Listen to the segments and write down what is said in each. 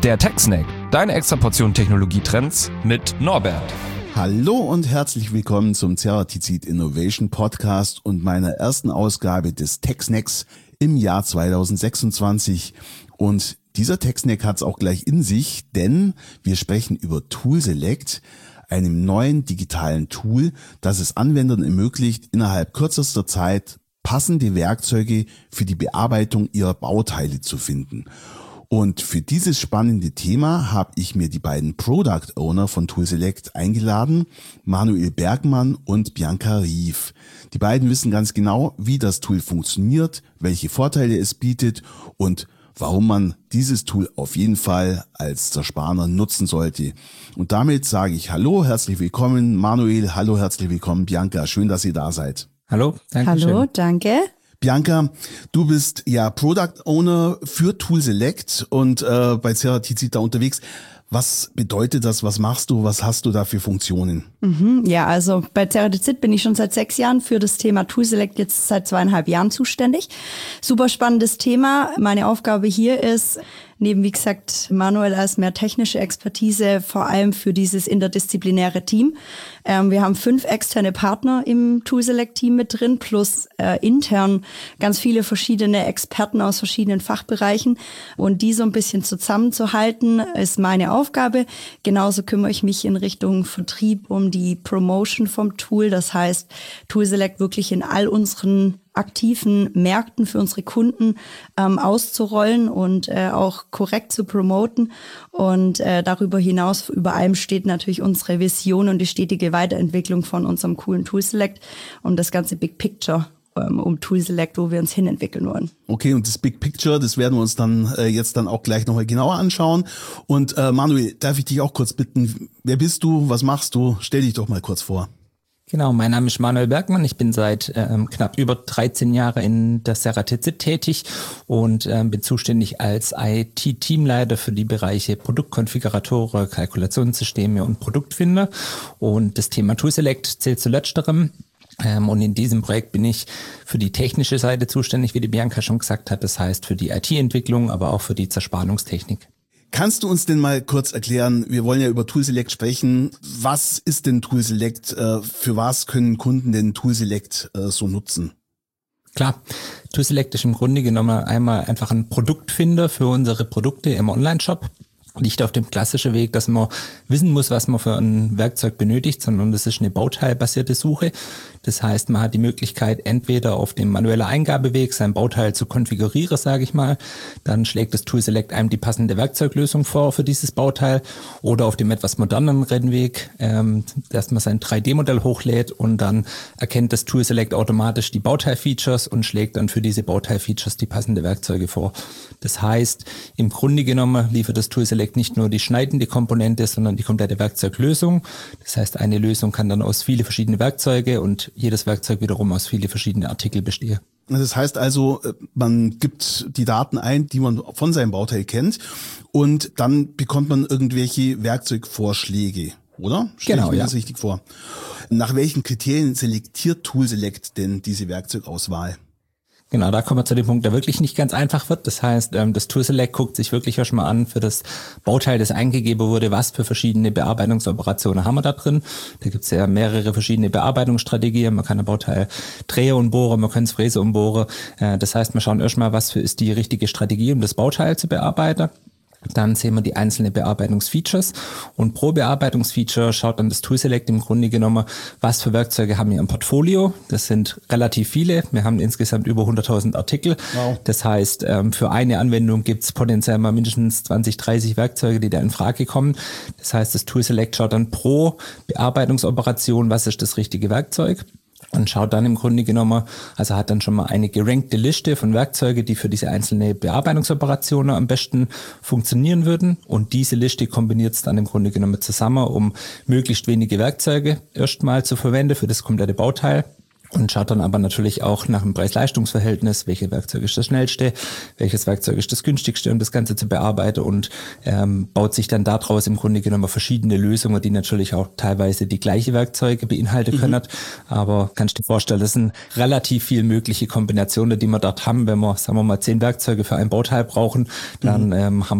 Der TechSnack, deine extra Portion Technologietrends mit Norbert. Hallo und herzlich willkommen zum Ceratizid Innovation Podcast und meiner ersten Ausgabe des TechSnacks im Jahr 2026. Und dieser TechSnack hat es auch gleich in sich, denn wir sprechen über ToolSelect, einem neuen digitalen Tool, das es Anwendern ermöglicht, innerhalb kürzester Zeit passende Werkzeuge für die Bearbeitung ihrer Bauteile zu finden. Und für dieses spannende Thema habe ich mir die beiden Product Owner von ToolSelect eingeladen, Manuel Bergmann und Bianca Rief. Die beiden wissen ganz genau, wie das Tool funktioniert, welche Vorteile es bietet und warum man dieses Tool auf jeden Fall als Zersparer nutzen sollte. Und damit sage ich Hallo, herzlich willkommen Manuel, hallo, herzlich willkommen Bianca, schön, dass ihr da seid. Hallo, danke schön. Hallo, danke. Bianca, du bist ja Product Owner für ToolSelect und bei Ceratizid da unterwegs. Was bedeutet das? Was machst du? Was hast du da für Funktionen? Ja, also bei Ceratizid bin ich schon seit 6 Jahren für das Thema ToolSelect jetzt seit 2,5 Jahren zuständig. Super spannendes Thema. Meine Aufgabe hier ist, neben, wie gesagt, Manuel als mehr technische Expertise, vor allem für dieses interdisziplinäre Team. Wir haben 5 externe Partner im ToolSelect-Team mit drin, plus intern ganz viele verschiedene Experten aus verschiedenen Fachbereichen. Und die so ein bisschen zusammenzuhalten, ist meine Aufgabe. Genauso kümmere ich mich in Richtung Vertrieb um die Promotion vom Tool. Das heißt, ToolSelect wirklich in all unseren aktiven Märkten für unsere Kunden auszurollen und auch korrekt zu promoten. Und darüber hinaus, über allem steht natürlich unsere Vision und die stetige Weiterentwicklung von unserem coolen ToolSelect und das ganze Big Picture um ToolSelect, wo wir uns hinentwickeln wollen. Okay, und das Big Picture, das werden wir uns dann jetzt dann auch gleich nochmal genauer anschauen. Und Manuel, darf ich dich auch kurz bitten, wer bist du, was machst du? Stell dich doch mal kurz vor. Genau, mein Name ist Manuel Bergmann. Ich bin seit knapp über 13 Jahren in der Ceratizid tätig und bin zuständig als IT-Teamleiter für die Bereiche Produktkonfigurator, Kalkulationssysteme und Produktfinder. Und das Thema ToolSelect zählt zu letzterem. Und in diesem Projekt bin ich für die technische Seite zuständig, wie die Bianca schon gesagt hat. Das heißt für die IT-Entwicklung, aber auch für die Zersparungstechnik. Kannst du uns denn mal kurz erklären, wir wollen ja über ToolSelect sprechen, was ist denn ToolSelect, für was können Kunden denn ToolSelect so nutzen? Klar, ToolSelect ist im Grunde genommen einmal einfach ein Produktfinder für unsere Produkte im Online-Shop. Nicht auf dem klassischen Weg, dass man wissen muss, was man für ein Werkzeug benötigt, sondern das ist eine bauteilbasierte Suche. Das heißt, man hat die Möglichkeit, entweder auf dem manuellen Eingabeweg sein Bauteil zu konfigurieren, sage ich mal. Dann schlägt das ToolSelect einem die passende Werkzeuglösung vor für dieses Bauteil. Oder auf dem etwas modernen Rennweg, dass man sein 3D-Modell hochlädt und dann erkennt das ToolSelect automatisch die Bauteilfeatures und schlägt dann für diese Bauteilfeatures die passende Werkzeuge vor. Das heißt, im Grunde genommen liefert das ToolSelect nicht nur die schneidende Komponente, sondern die komplette Werkzeuglösung. Das heißt, eine Lösung kann dann aus viele verschiedene Werkzeuge und jedes Werkzeug wiederum aus viele verschiedene Artikel bestehen. Das heißt also, man gibt die Daten ein, die man von seinem Bauteil kennt und dann bekommt man irgendwelche Werkzeugvorschläge, oder? Stell ich mir das richtig vor. Nach welchen Kriterien selektiert ToolSelect denn diese Werkzeugauswahl? Genau, da kommen wir zu dem Punkt, der wirklich nicht ganz einfach wird. Das heißt, das ToolSelect guckt sich wirklich erstmal an für das Bauteil, das eingegeben wurde, was für verschiedene Bearbeitungsoperationen haben wir da drin. Da gibt es ja mehrere verschiedene Bearbeitungsstrategien. Man kann ein Bauteil drehen und bohren, man kann es fräsen und bohren. Das heißt, wir schauen erstmal, was ist die richtige Strategie, um das Bauteil zu bearbeiten. Dann sehen wir die einzelnen Bearbeitungsfeatures und pro Bearbeitungsfeature schaut dann das ToolSelect im Grunde genommen, was für Werkzeuge haben wir im Portfolio. Das sind relativ viele. Wir haben insgesamt über 100.000 Artikel. Wow. Das heißt, für eine Anwendung gibt es potenziell mal mindestens 20, 30 Werkzeuge, die da in Frage kommen. Das heißt, das ToolSelect schaut dann pro Bearbeitungsoperation, was ist das richtige Werkzeug. Und schaut dann im Grunde genommen, also hat dann schon mal eine gerankte Liste von Werkzeugen, die für diese einzelne Bearbeitungsoperationen am besten funktionieren würden. Und diese Liste kombiniert es dann im Grunde genommen zusammen, um möglichst wenige Werkzeuge erstmal zu verwenden für das komplette Bauteil. Und schaut dann aber natürlich auch nach dem Preis-Leistungs-Verhältnis, welche Werkzeug ist das schnellste, welches Werkzeug ist das günstigste, um das Ganze zu bearbeiten und baut sich dann daraus im Grunde genommen verschiedene Lösungen, die natürlich auch teilweise die gleiche Werkzeuge beinhalten können. Aber kannst du dir vorstellen, das sind relativ viel mögliche Kombinationen, die wir dort haben. Wenn wir, sagen wir mal, 10 Werkzeuge für ein Bauteil brauchen, dann haben wir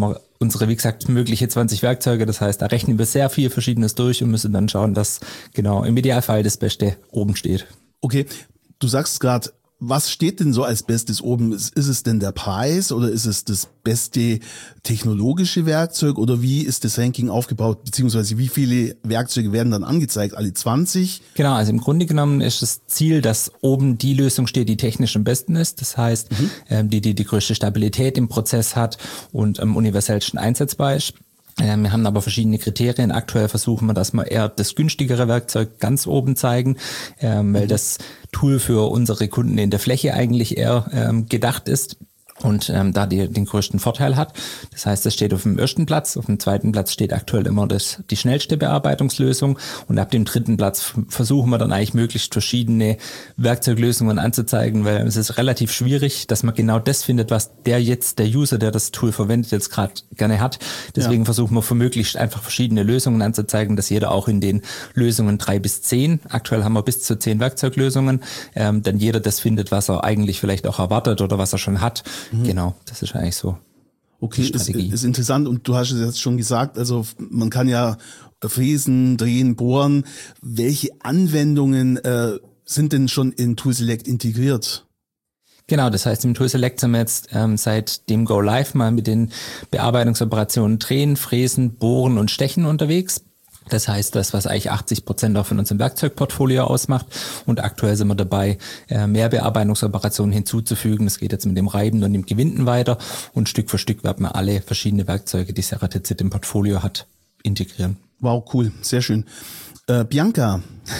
unsere, wie gesagt, mögliche 20 Werkzeuge. Das heißt, da rechnen wir sehr viel Verschiedenes durch und müssen dann schauen, dass genau im Idealfall das Beste oben steht. Okay, du sagst gerade, was steht denn so als Bestes oben? Ist es denn der Preis oder ist es das beste technologische Werkzeug oder wie ist das Ranking aufgebaut, beziehungsweise wie viele Werkzeuge werden dann angezeigt? Alle 20? Genau, also im Grunde genommen ist das Ziel, dass oben die Lösung steht, die technisch am besten ist. Das heißt, die größte Stabilität im Prozess hat und am universellsten einsetzbar ist. Wir haben aber verschiedene Kriterien. Aktuell versuchen wir, dass wir eher das günstigere Werkzeug ganz oben zeigen, weil das Tool für unsere Kunden in der Fläche eigentlich eher gedacht ist und da den größten Vorteil hat. Das heißt, das steht auf dem ersten Platz. Auf dem zweiten Platz steht aktuell immer die schnellste Bearbeitungslösung und ab dem dritten Platz versuchen wir dann eigentlich möglichst verschiedene Werkzeuglösungen anzuzeigen, weil es ist relativ schwierig, dass man genau das findet, was der User, der das Tool verwendet, jetzt gerade gerne hat. Deswegen versuchen wir für möglichst einfach verschiedene Lösungen anzuzeigen, dass jeder auch in den Lösungen 3 bis 10, aktuell haben wir bis zu 10 Werkzeuglösungen, dann jeder das findet, was er eigentlich vielleicht auch erwartet oder was er schon hat. Genau, das ist eigentlich so. Okay, das ist interessant und du hast es jetzt schon gesagt, also man kann ja fräsen, drehen, bohren. Welche Anwendungen sind denn schon in ToolSelect integriert? Genau, das heißt, im ToolSelect sind wir jetzt seit dem Go Live mal mit den Bearbeitungsoperationen Drehen, Fräsen, Bohren und Stechen unterwegs. Das heißt, das, was eigentlich 80% auch von unserem Werkzeugportfolio ausmacht. Und aktuell sind wir dabei, mehr Bearbeitungsoperationen hinzuzufügen. Das geht jetzt mit dem Reiben und dem Gewinden weiter. Und Stück für Stück werden wir alle verschiedene Werkzeuge, die Ceratizid im Portfolio hat, integrieren. Wow, cool, sehr schön. Bianca,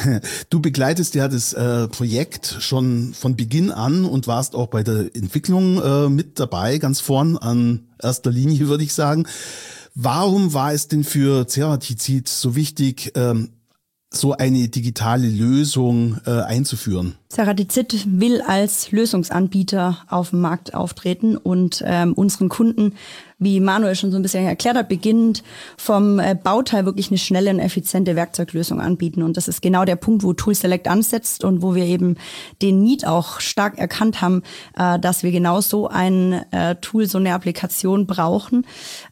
du begleitest ja das Projekt schon von Beginn an und warst auch bei der Entwicklung mit dabei, ganz vorn an erster Linie, würde ich sagen. Warum war es denn für Ceratizid so wichtig, so eine digitale Lösung einzuführen? Ceratizid will als Lösungsanbieter auf dem Markt auftreten und unseren Kunden, wie Manuel schon so ein bisschen erklärt hat, beginnend vom Bauteil wirklich eine schnelle und effiziente Werkzeuglösung anbieten. Und das ist genau der Punkt, wo ToolSelect ansetzt und wo wir eben den Need auch stark erkannt haben, dass wir genau so ein Tool, so eine Applikation brauchen,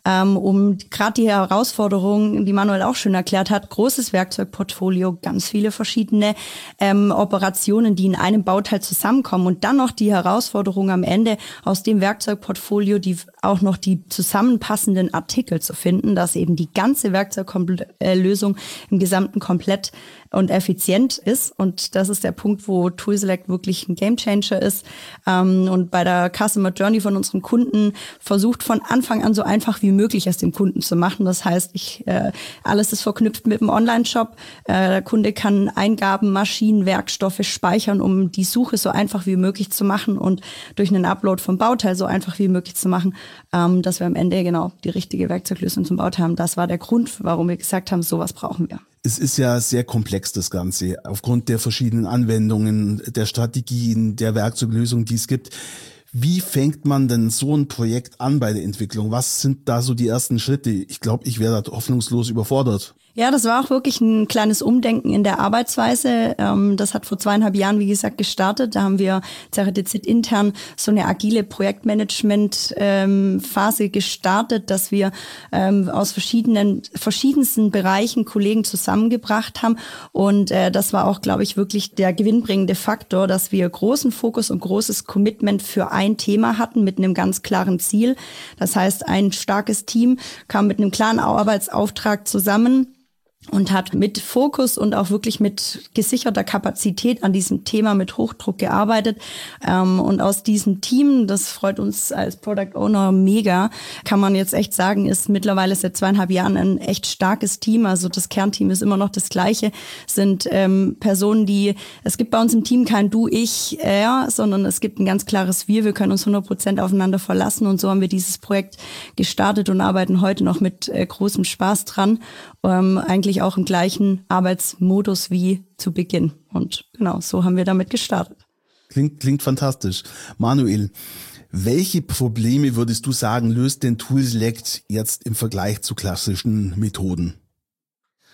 um gerade die Herausforderungen, die Manuel auch schon erklärt hat, großes Werkzeugportfolio, ganz viele verschiedene Operationen, die in einem Bauteil zusammenkommen und dann noch die Herausforderung am Ende aus dem Werkzeugportfolio, die auch noch die zusammenpassenden Artikel zu finden, dass eben die ganze Werkzeuglösung im Gesamten komplett und effizient ist. Und das ist der Punkt, wo ToolSelect wirklich ein Gamechanger ist. Und bei der Customer Journey von unseren Kunden versucht von Anfang an so einfach wie möglich es dem Kunden zu machen. Das heißt, alles ist verknüpft mit dem Online-Shop. Der Kunde kann Eingaben, Maschinen, Werkstoffe speichern, um die Suche so einfach wie möglich zu machen und durch einen Upload vom Bauteil so einfach wie möglich zu machen, dass wir am Ende genau die richtige Werkzeuglösung zum Bauteil haben. Das war der Grund, warum wir gesagt haben, sowas brauchen wir. Es ist ja sehr komplex, das Ganze, aufgrund der verschiedenen Anwendungen, der Strategien, der Werkzeuglösungen, die es gibt. Wie fängt man denn so ein Projekt an bei der Entwicklung? Was sind da so die ersten Schritte? Ich glaube, ich wäre da hoffnungslos überfordert. Ja, das war auch wirklich ein kleines Umdenken in der Arbeitsweise. Das hat vor 2,5 Jahren, wie gesagt, gestartet. Da haben wir Ceratizid intern so eine agile Projektmanagement-Phase gestartet, dass wir aus verschiedensten Bereichen Kollegen zusammengebracht haben. Und das war auch, glaube ich, wirklich der gewinnbringende Faktor, dass wir großen Fokus und großes Commitment für ein Thema hatten mit einem ganz klaren Ziel. Das heißt, ein starkes Team kam mit einem klaren Arbeitsauftrag zusammen und hat mit Fokus und auch wirklich mit gesicherter Kapazität an diesem Thema mit Hochdruck gearbeitet. Und aus diesem Team, das freut uns als Product Owner mega, kann man jetzt echt sagen, ist mittlerweile seit 2,5 Jahren ein echt starkes Team. Also das Kernteam ist immer noch das Gleiche, sind Personen, es gibt bei uns im Team kein Du, ich, er, sondern es gibt ein ganz klares Wir. Wir können uns 100% aufeinander verlassen und so haben wir dieses Projekt gestartet und arbeiten heute noch mit großem Spaß dran. Eigentlich auch im gleichen Arbeitsmodus wie zu Beginn. Und genau, so haben wir damit gestartet. Klingt fantastisch. Manuel, welche Probleme würdest du sagen, löst denn ToolSelect jetzt im Vergleich zu klassischen Methoden?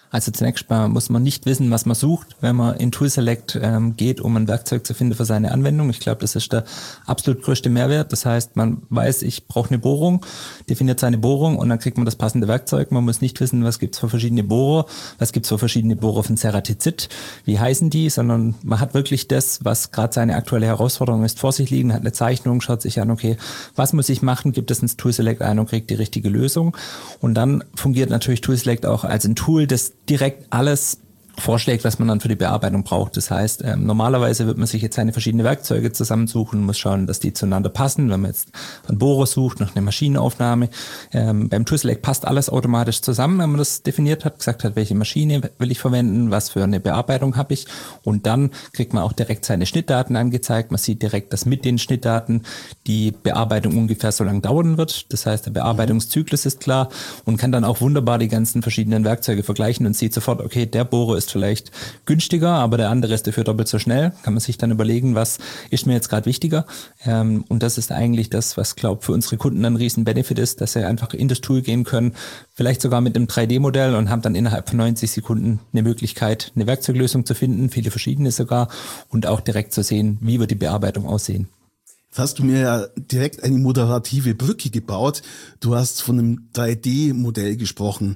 Also zunächst mal muss man nicht wissen, was man sucht, wenn man in ToolSelect geht, um ein Werkzeug zu finden für seine Anwendung. Ich glaube, das ist der absolut größte Mehrwert. Das heißt, man weiß, ich brauche eine Bohrung, definiert seine Bohrung und dann kriegt man das passende Werkzeug. Man muss nicht wissen, was gibt's für verschiedene Bohrer, was gibt's für verschiedene Bohrer von Ceratizid, wie heißen die, sondern man hat wirklich das, was gerade seine aktuelle Herausforderung ist, vor sich liegen, hat eine Zeichnung, schaut sich an, okay, was muss ich machen, gibt es ins ToolSelect ein und kriegt die richtige Lösung. Und dann fungiert natürlich ToolSelect auch als ein Tool, das direkt alles vorschlägt, was man dann für die Bearbeitung braucht. Das heißt, normalerweise wird man sich jetzt seine verschiedenen Werkzeuge zusammensuchen, muss schauen, dass die zueinander passen. Wenn man jetzt einen Bohrer sucht, noch eine Maschinenaufnahme. Beim ToolSelect passt alles automatisch zusammen, wenn man das definiert hat, gesagt hat, welche Maschine will ich verwenden, was für eine Bearbeitung habe ich. Und dann kriegt man auch direkt seine Schnittdaten angezeigt. Man sieht direkt, dass mit den Schnittdaten die Bearbeitung ungefähr so lang dauern wird. Das heißt, der Bearbeitungszyklus ist klar und kann dann auch wunderbar die ganzen verschiedenen Werkzeuge vergleichen und sieht sofort, okay, der Bohrer ist vielleicht günstiger, aber der andere ist dafür doppelt so schnell. Kann man sich dann überlegen, was ist mir jetzt gerade wichtiger. Und das ist eigentlich das, was, glaube ich, für unsere Kunden ein riesen Benefit ist, dass sie einfach in das Tool gehen können, vielleicht sogar mit einem 3D-Modell und haben dann innerhalb von 90 Sekunden eine Möglichkeit, eine Werkzeuglösung zu finden, viele verschiedene sogar, und auch direkt zu sehen, wie wird die Bearbeitung aussehen. Jetzt hast du mir ja direkt eine moderative Brücke gebaut. Du hast von einem 3D-Modell gesprochen.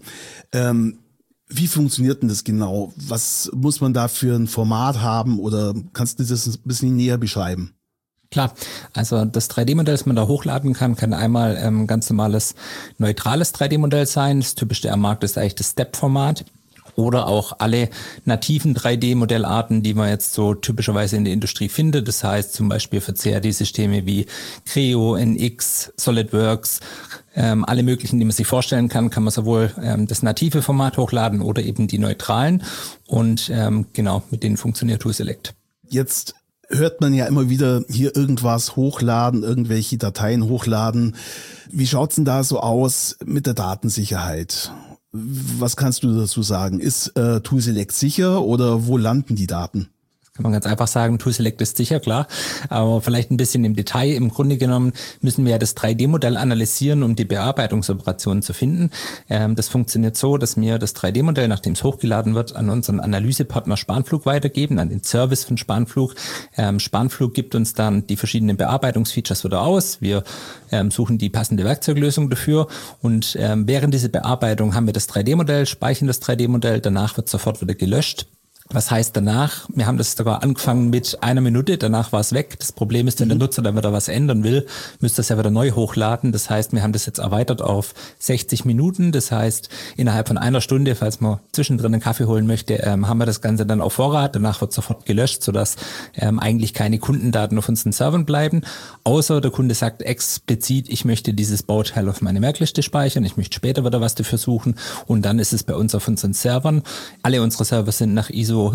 Wie funktioniert denn das genau? Was muss man da für ein Format haben oder kannst du das ein bisschen näher beschreiben? Klar, also das 3D-Modell, das man da hochladen kann, kann einmal ganz normales neutrales 3D-Modell sein. Das typischste am Markt ist eigentlich das Step-Format. Oder auch alle nativen 3D-Modellarten, die man jetzt so typischerweise in der Industrie findet. Das heißt zum Beispiel für CAD-Systeme wie Creo, NX, SolidWorks, alle möglichen, die man sich vorstellen kann, kann man sowohl das native Format hochladen oder eben die neutralen. Und genau, mit denen funktioniert ToolSelect. Jetzt hört man ja immer wieder hier irgendwas hochladen, irgendwelche Dateien hochladen. Wie schaut's denn da so aus mit der Datensicherheit? Was kannst du dazu sagen? Ist ToolSelect sicher oder wo landen die Daten? Kann man ganz einfach sagen, ToolSelect ist sicher, klar, aber vielleicht ein bisschen im Detail. Im Grunde genommen müssen wir ja das 3D-Modell analysieren, um die Bearbeitungsoperationen zu finden. Das funktioniert so, dass wir das 3D-Modell, nachdem es hochgeladen wird, an unseren Analysepartner Spanflug weitergeben, an den Service von Spanflug. Spanflug gibt uns dann die verschiedenen Bearbeitungsfeatures wieder aus. Wir suchen die passende Werkzeuglösung dafür und während dieser Bearbeitung haben wir das 3D-Modell, speichern das 3D-Modell, danach wird sofort wieder gelöscht. Was heißt danach? Wir haben das sogar angefangen mit 1 Minute, danach war es weg. Das Problem ist, wenn der Nutzer dann wieder was ändern will, müsste das ja wieder neu hochladen. Das heißt, wir haben das jetzt erweitert auf 60 Minuten. Das heißt, innerhalb von 1 Stunde, falls man zwischendrin einen Kaffee holen möchte, haben wir das Ganze dann auf Vorrat. Danach wird sofort gelöscht, sodass eigentlich keine Kundendaten auf unseren Servern bleiben. Außer der Kunde sagt explizit, ich möchte dieses Bauteil auf meine Merkliste speichern, ich möchte später wieder was dafür suchen und dann ist es bei uns auf unseren Servern. Alle unsere Server sind nach ISO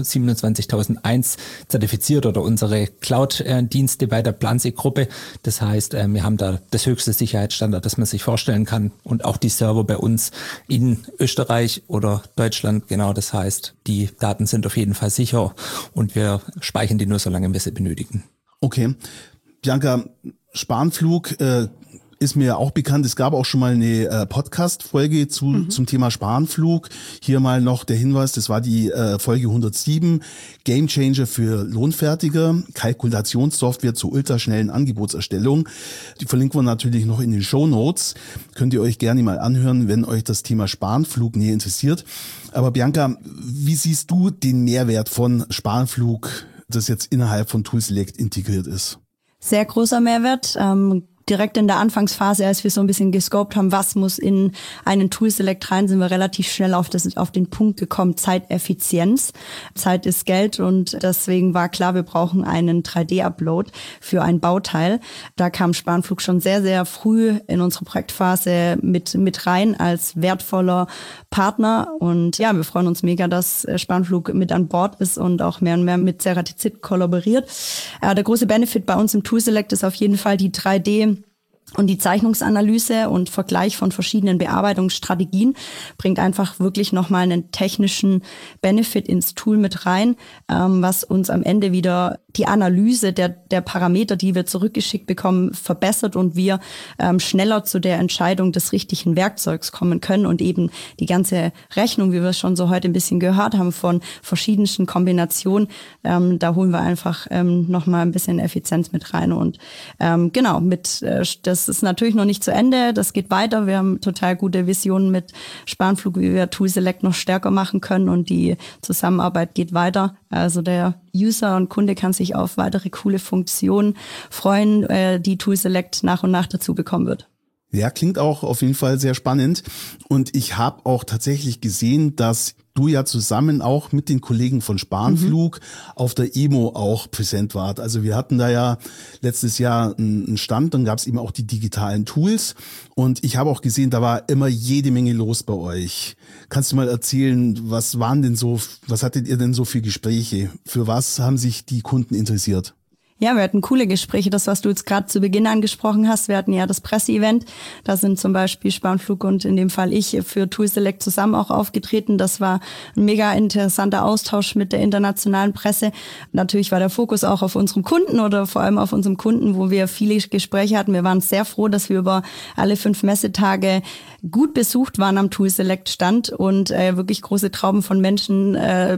27001 zertifiziert oder unsere Cloud-Dienste bei der Plansee-Gruppe. Das heißt, wir haben da das höchste Sicherheitsstandard, das man sich vorstellen kann und auch die Server bei uns in Österreich oder Deutschland, genau, das heißt, die Daten sind auf jeden Fall sicher und wir speichern die nur so lange, wir sie benötigen. Okay. Bianca, Spanflug ist mir auch bekannt. Es gab auch schon mal eine Podcast-Folge zum Thema Spanflug. Hier mal noch der Hinweis, das war die Folge 107, Gamechanger für Lohnfertiger, Kalkulationssoftware zur ultraschnellen Angebotserstellung. Die verlinken wir natürlich noch in den Shownotes. Könnt ihr euch gerne mal anhören, wenn euch das Thema Spanflug näher interessiert. Aber Bianca, wie siehst du den Mehrwert von Spanflug, das jetzt innerhalb von ToolSelect integriert ist? Sehr großer Mehrwert. Direkt in der Anfangsphase, als wir so ein bisschen gescoped haben, was muss in einen ToolSelect rein, sind wir relativ schnell auf den Punkt gekommen, Zeiteffizienz. Zeit ist Geld und deswegen war klar, wir brauchen einen 3D-Upload für ein Bauteil. Da kam Spanflug schon sehr, sehr früh in unsere Projektphase mit rein als wertvoller Partner und ja, wir freuen uns mega, dass Spanflug mit an Bord ist und auch mehr und mehr mit Ceratizid kollaboriert. Der große Benefit bei uns im ToolSelect ist auf jeden Fall die 3D Und die Zeichnungsanalyse und Vergleich von verschiedenen Bearbeitungsstrategien bringt einfach wirklich nochmal einen technischen Benefit ins Tool mit rein, was uns am Ende wieder die Analyse der Parameter, die wir zurückgeschickt bekommen, verbessert und wir schneller zu der Entscheidung des richtigen Werkzeugs kommen können und eben die ganze Rechnung, wie wir es schon so heute ein bisschen gehört haben, von verschiedensten Kombinationen, da holen wir einfach nochmal ein bisschen Effizienz mit rein. Und genau, das ist natürlich noch nicht zu Ende, das geht weiter. Wir haben total gute Visionen mit Spanflug, wie wir Tool Select noch stärker machen können und die Zusammenarbeit geht weiter. Also der User und Kunde kann sich auf weitere coole Funktionen freuen, die Tool Select nach und nach dazu bekommen wird. Ja, klingt auch auf jeden Fall sehr spannend. Und ich habe auch tatsächlich gesehen, dass du ja zusammen auch mit den Kollegen von Spanflug auf der EMO auch präsent wart. Also wir hatten da ja letztes Jahr einen Stand, dann gab es eben auch die digitalen Tools. Und ich habe auch gesehen, da war immer jede Menge los bei euch. Kannst du mal erzählen, was hattet ihr denn so für Gespräche? Für was haben sich die Kunden interessiert? Ja, wir hatten coole Gespräche, das, was du jetzt gerade zu Beginn angesprochen hast. Wir hatten ja das Presseevent, da sind zum Beispiel Spanflug und in dem Fall ich für Tool Select zusammen auch aufgetreten. Das war ein mega interessanter Austausch mit der internationalen Presse. Natürlich war der Fokus auch auf unserem Kunden oder vor allem auf unserem Kunden, wo wir viele Gespräche hatten. Wir waren sehr froh, dass wir über alle 5 Messetage gut besucht waren am Tool Select Stand und wirklich große Trauben von Menschen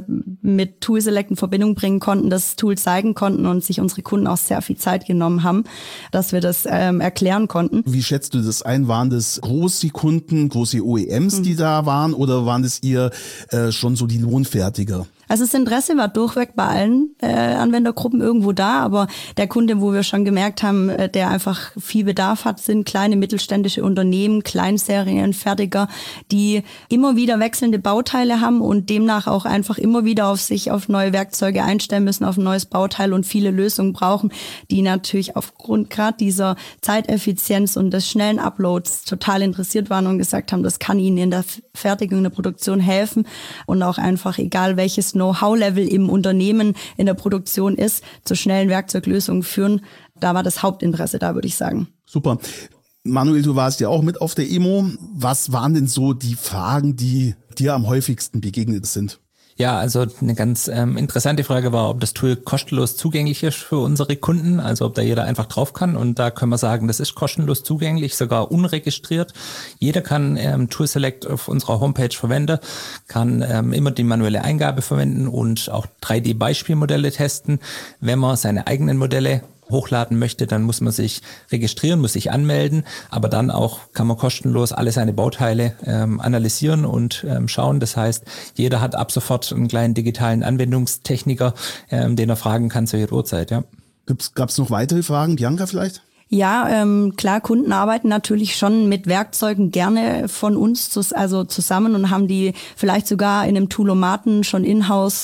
mit Tool Select in Verbindung bringen konnten, das Tool zeigen konnten und sich unsere Kunden auch sehr viel Zeit genommen haben, dass wir das erklären konnten. Wie schätzt du das ein? Waren das große Kunden, große OEMs, die da waren, oder waren das eher schon so die Lohnfertiger? Also das Interesse war durchweg bei allen Anwendergruppen irgendwo da, aber der Kunde, wo wir schon gemerkt haben, der einfach viel Bedarf hat, sind kleine mittelständische Unternehmen, Kleinserienfertiger, die immer wieder wechselnde Bauteile haben und demnach auch einfach immer wieder auf neue Werkzeuge einstellen müssen, auf ein neues Bauteil und viele Lösungen brauchen, die natürlich aufgrund gerade dieser Zeiteffizienz und des schnellen Uploads total interessiert waren und gesagt haben, das kann ihnen in der Fertigung, in der Produktion helfen und auch einfach, egal welches Know-how-Level im Unternehmen in der Produktion ist, zu schnellen Werkzeuglösungen führen. Da war das Hauptinteresse da, würde ich sagen. Super. Manuel, du warst ja auch mit auf der EMO. Was waren denn so die Fragen, die dir am häufigsten begegnet sind? Ja, also eine ganz interessante Frage war, ob das Tool kostenlos zugänglich ist für unsere Kunden, also ob da jeder einfach drauf kann. Und da können wir sagen, das ist kostenlos zugänglich, sogar unregistriert. Jeder kann Tool Select auf unserer Homepage verwenden, kann immer die manuelle Eingabe verwenden und auch 3D-Beispielmodelle testen. Wenn man seine eigenen Modelle hochladen möchte, dann muss man sich registrieren, muss sich anmelden, aber dann auch kann man kostenlos alle seine Bauteile analysieren und schauen. Das heißt, jeder hat ab sofort einen kleinen digitalen Anwendungstechniker, den er fragen kann zu jeder Uhrzeit. Ja. Gab's noch weitere Fragen? Bianca vielleicht? Ja, klar, Kunden arbeiten natürlich schon mit Werkzeugen gerne von uns zusammen und haben die vielleicht sogar in einem Toolomaten schon in-house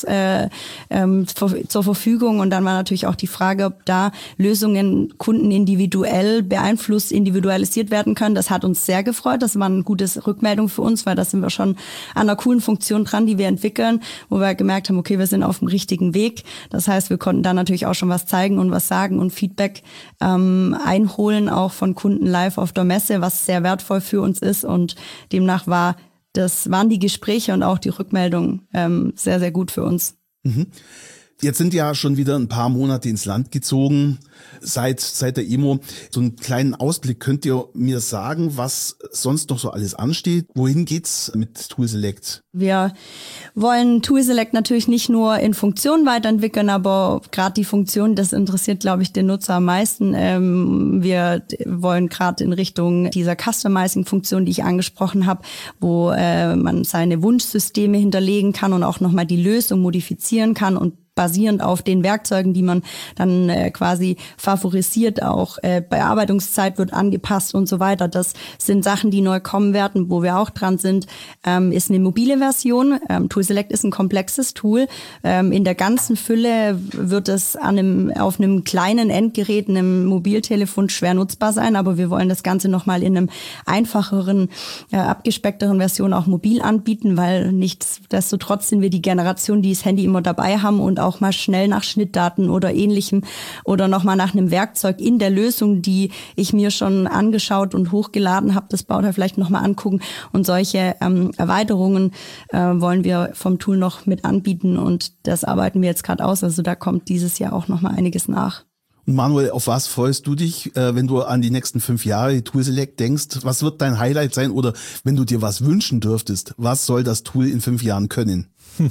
zur Verfügung. Und dann war natürlich auch die Frage, ob da Lösungen Kunden individuell individualisiert werden können. Das hat uns sehr gefreut. Das war eine gute Rückmeldung für uns, weil da sind wir schon an einer coolen Funktion dran, die wir entwickeln, wo wir gemerkt haben, okay, wir sind auf dem richtigen Weg. Das heißt, wir konnten da natürlich auch schon was zeigen und was sagen und Feedback einholen, auch von Kunden live auf der Messe, was sehr wertvoll für uns ist. Und demnach waren die Gespräche und auch die Rückmeldungen sehr, sehr gut für uns. Mhm. Jetzt sind ja schon wieder ein paar Monate ins Land gezogen, seit der EMO. So einen kleinen Ausblick, könnt ihr mir sagen, was sonst noch so alles ansteht? Wohin geht's mit Tool Select? Wir wollen Tool Select natürlich nicht nur in Funktionen weiterentwickeln, aber gerade die Funktion, das interessiert, glaube ich, den Nutzer am meisten. Wir wollen gerade in Richtung dieser Customizing-Funktion, die ich angesprochen habe, wo man seine Wunschsysteme hinterlegen kann und auch nochmal die Lösung modifizieren kann und basierend auf den Werkzeugen, die man dann quasi favorisiert, auch Bearbeitungszeit wird angepasst und so weiter. Das sind Sachen, die neu kommen werden, wo wir auch dran sind, ist eine mobile Version. Tool Select ist ein komplexes Tool. In der ganzen Fülle wird es auf einem kleinen Endgerät, einem Mobiltelefon schwer nutzbar sein, aber wir wollen das Ganze nochmal in einem einfacheren, abgespeckteren Version auch mobil anbieten, weil nichtsdestotrotz sind wir die Generation, die das Handy immer dabei haben und auch mal schnell nach Schnittdaten oder Ähnlichem oder nochmal nach einem Werkzeug in der Lösung, die ich mir schon angeschaut und hochgeladen habe, das Bauteil vielleicht nochmal angucken. Und solche Erweiterungen wollen wir vom Tool noch mit anbieten und das arbeiten wir jetzt gerade aus. Also da kommt dieses Jahr auch nochmal einiges nach. Und Manuel, auf was freust du dich, wenn du an die nächsten 5 Jahre ToolSelect denkst? Was wird dein Highlight sein? Oder wenn du dir was wünschen dürftest, was soll das Tool in 5 Jahren können?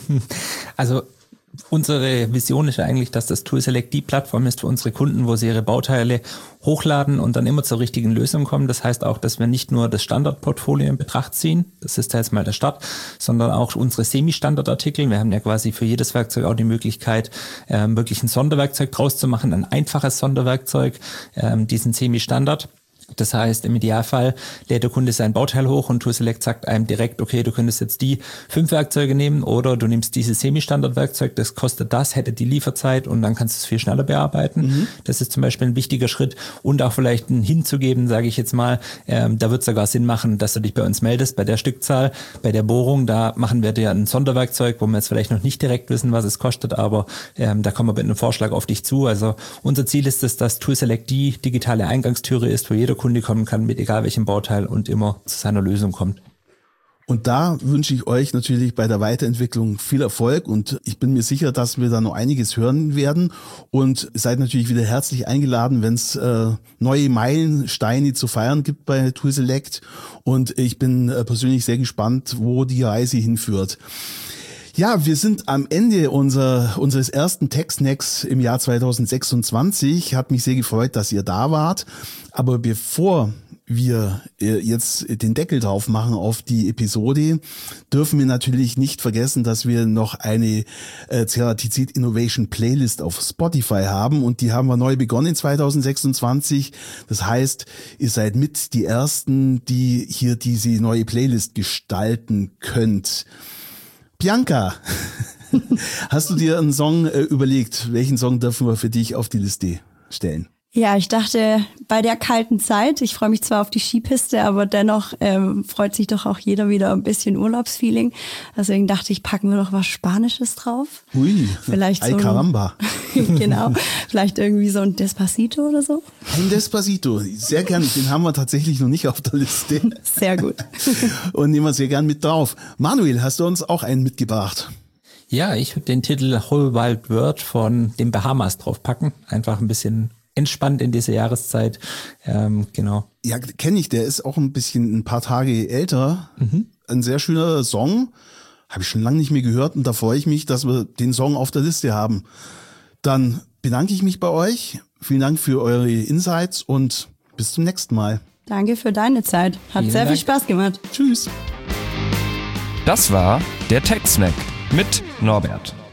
Also unsere Vision ist ja eigentlich, dass das ToolSelect die Plattform ist für unsere Kunden, wo sie ihre Bauteile hochladen und dann immer zur richtigen Lösung kommen. Das heißt auch, dass wir nicht nur das Standardportfolio in Betracht ziehen, das ist ja jetzt mal der Start, sondern auch unsere Semi-Standardartikel. Wir haben ja quasi für jedes Werkzeug auch die Möglichkeit, wirklich ein Sonderwerkzeug draus zu machen, ein einfaches Sonderwerkzeug, diesen Semi-Standard. Das heißt, im Idealfall lädt der Kunde sein Bauteil hoch und ToolSelect sagt einem direkt, okay, du könntest jetzt die 5 Werkzeuge nehmen oder du nimmst dieses Semi-Standard-Werkzeug, das kostet das, hätte die Lieferzeit und dann kannst du es viel schneller bearbeiten. Das ist zum Beispiel ein wichtiger Schritt und auch vielleicht einen hinzugeben, sage ich jetzt mal, da wird es sogar Sinn machen, dass du dich bei uns meldest, bei der Stückzahl, bei der Bohrung, da machen wir dir ein Sonderwerkzeug, wo wir jetzt vielleicht noch nicht direkt wissen, was es kostet, aber da kommen wir mit einem Vorschlag auf dich zu. Also unser Ziel ist es, dass ToolSelect die digitale Eingangstüre ist, wo jeder Kunde kommen kann mit egal welchem Bauteil und immer zu seiner Lösung kommt. Und da wünsche ich euch natürlich bei der Weiterentwicklung viel Erfolg und ich bin mir sicher, dass wir da noch einiges hören werden und seid natürlich wieder herzlich eingeladen, wenn es neue Meilensteine zu feiern gibt bei ToolSelect und ich bin persönlich sehr gespannt, wo die Reise hinführt. Ja, wir sind am Ende unseres ersten TechSnacks im Jahr 2026. Hat mich sehr gefreut, dass ihr da wart. Aber bevor wir jetzt den Deckel drauf machen auf die Episode, dürfen wir natürlich nicht vergessen, dass wir noch eine Ceratizid Innovation Playlist auf Spotify haben und die haben wir neu begonnen 2026. Das heißt, ihr seid mit die Ersten, die hier diese neue Playlist gestalten könnt. Bianca, hast du dir einen Song überlegt? Welchen Song dürfen wir für dich auf die Liste stellen? Ja, ich dachte, bei der kalten Zeit, ich freue mich zwar auf die Skipiste, aber dennoch freut sich doch auch jeder wieder ein bisschen Urlaubsfeeling. Deswegen dachte ich, packen wir doch was Spanisches drauf. Ui, vielleicht ay caramba. Genau, vielleicht irgendwie so ein Despacito oder so. Ein Despacito, sehr gerne. Den haben wir tatsächlich noch nicht auf der Liste. Sehr gut. Und nehmen wir sehr gern mit drauf. Manuel, hast du uns auch einen mitgebracht? Ja, ich würde den Titel Whole Wild World von den Bahamas draufpacken. Einfach ein bisschen entspannt in dieser Jahreszeit, genau. Ja, kenne ich, der ist auch ein paar Tage älter. Ein sehr schöner Song, habe ich schon lange nicht mehr gehört und da freue ich mich, dass wir den Song auf der Liste haben. Dann bedanke ich mich bei euch, vielen Dank für eure Insights und bis zum nächsten Mal. Danke für deine Zeit, hat sehr viel Spaß gemacht. Tschüss. Das war der TechSnack mit Norbert.